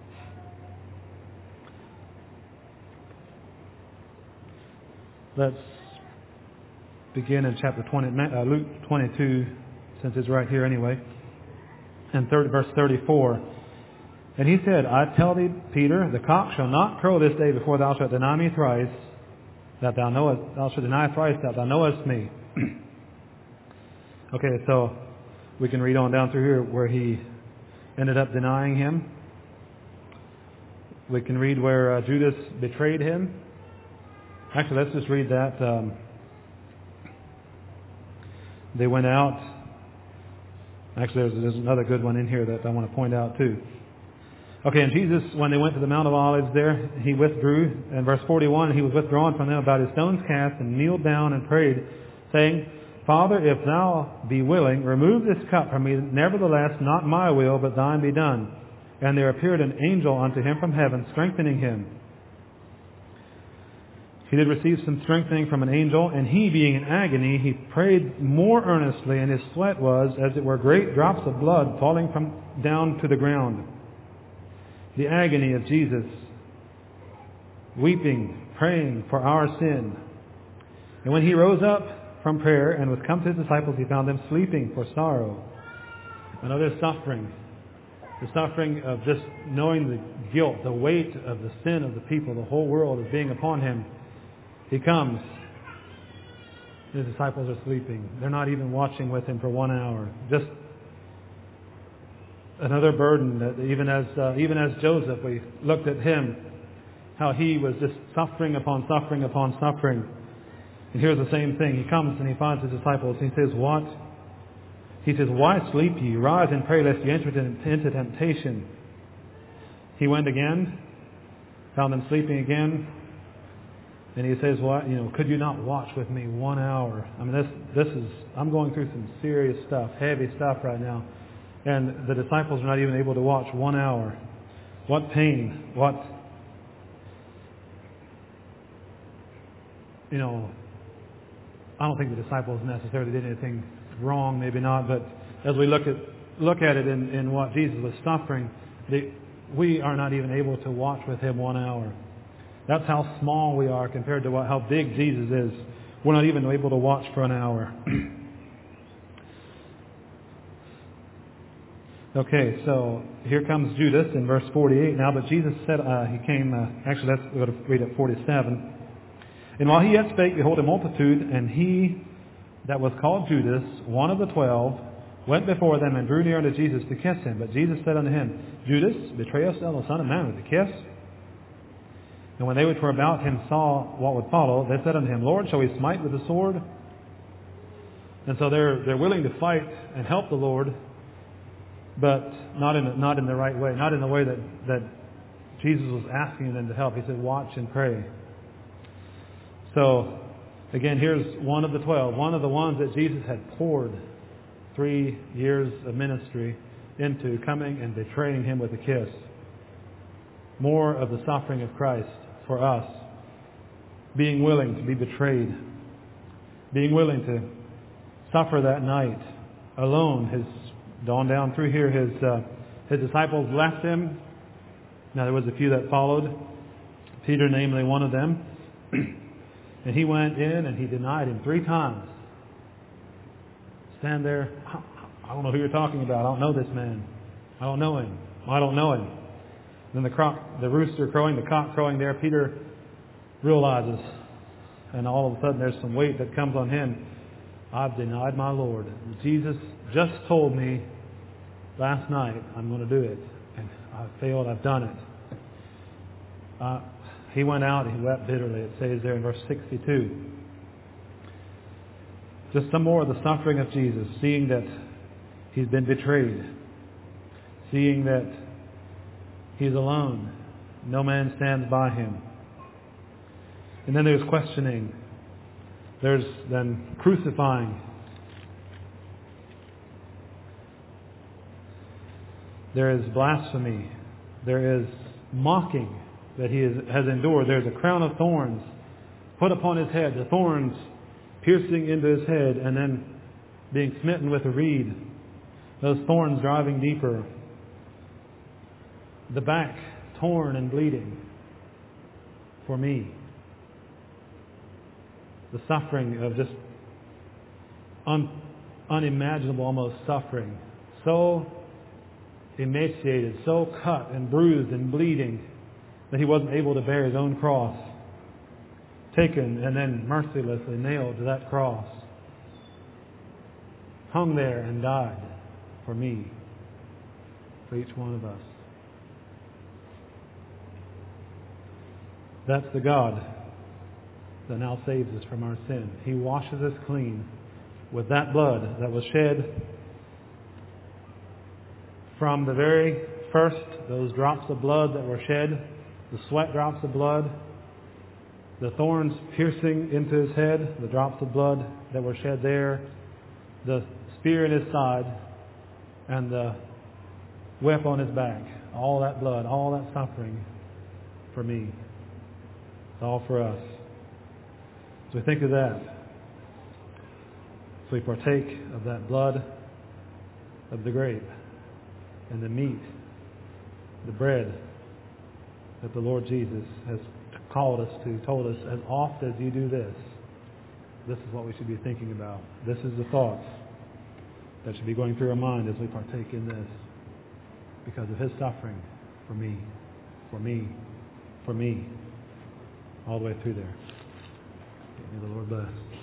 Let's begin in chapter 20, Luke 22, since it's right here anyway, and verse 34. And he said, I tell thee, Peter, the cock shall not crow this day before thou shalt deny me thrice, thou shalt deny thrice that thou knowest me. Okay, so we can read on down through here where he ended up denying him. We can read where Judas betrayed him. Actually, let's just read that. They went out. Actually, there's another good one in here that I want to point out too. Okay, and Jesus, when they went to the Mount of Olives there, he withdrew. In verse 41, he was withdrawn from them about his stones cast and kneeled down and prayed, saying, Father, if thou be willing, remove this cup from me. Nevertheless, not my will, but thine be done. And there appeared an angel unto him from heaven, strengthening him. He did receive some strengthening from an angel, and he, being in agony, he prayed more earnestly, and his sweat was, as it were, great drops of blood falling down to the ground. The agony of Jesus, weeping, praying for our sin. And when he rose up from prayer and was come to his disciples, he found them sleeping for sorrow. Another suffering. The suffering of just knowing the guilt, the weight of the sin of the people, the whole world is being upon him. He comes. His disciples are sleeping. They're not even watching with him for 1 hour. Just another burden that even as Joseph, we looked at him, how he was just suffering upon suffering upon suffering. And here's the same thing. He comes and he finds his disciples. He says, what? He says, why sleep ye? Rise and pray lest you enter into temptation. He went again, found them sleeping again. And he says, "What? Could you not watch with me 1 hour?" I mean, this is. I'm going through some serious stuff, heavy stuff right now, and the disciples are not even able to watch 1 hour. What pain! What? I don't think the disciples necessarily did anything wrong, maybe not. But as we look at it in what Jesus was suffering, we are not even able to watch with him 1 hour. That's how small we are compared to how big Jesus is. We're not even able to watch for an hour. Okay, so here comes Judas in verse 48 now. But Jesus said, he came, actually let's go to read at 47. And while he yet spake, behold, a multitude, and he that was called Judas, one of the 12, went before them and drew near unto Jesus to kiss him. But Jesus said unto him, Judas, betrayest thou the Son of Man with a kiss? And when they which were about him saw what would follow, they said unto him, Lord, shall we smite with the sword? And so they're willing to fight and help the Lord, but not in the right way, not in the way that Jesus was asking them to help. He said, watch and pray. So, again, here's one of the 12, one of the ones that Jesus had poured 3 years of ministry into, coming and betraying him with a kiss. More of the suffering of Christ for us. Being willing to be betrayed. Being willing to suffer that night alone. On down through here, his disciples left him. Now there was a few that followed. Peter, namely, one of them. And he went in and he denied him 3 times. Stand there. I don't know who you're talking about. I don't know this man. I don't know him. I don't know him. Then the rooster crowing, the cock crowing there, Peter realizes, and all of a sudden there's some weight that comes on him. I've denied my Lord. Jesus just told me last night I'm going to do it. And I failed. I've done it. He went out and he wept bitterly. It says there in verse 62. Just some more of the suffering of Jesus, seeing that he's been betrayed, seeing that he's alone, no man stands by him. And then there's questioning. There's then crucifying. There is blasphemy. There is mocking that he has endured. There's a crown of thorns put upon his head, the thorns piercing into his head, and then being smitten with a reed. Those thorns driving deeper. The back torn and bleeding for me. The suffering of just unimaginable almost suffering. So emaciated, so cut and bruised and bleeding that he wasn't able to bear his own cross. Taken and then mercilessly nailed to that cross. Hung there and died for me, for each one of us. That's the God that now saves us from our sin. He washes us clean with that blood that was shed from the very first, those drops of blood that were shed, the sweat drops of blood, the thorns piercing into his head, the drops of blood that were shed there, the spear in his side, and the whip on his back. All that blood, all that suffering for me. It's all for us. So we think of that. So we partake of that blood of the grape and the meat, the bread that the Lord Jesus has called us to, told us, as oft as you do this is what we should be thinking about. This is the thoughts that should be going through our mind as we partake in this, because of his suffering for me, for me, for me, all the way through there. May the Lord bless.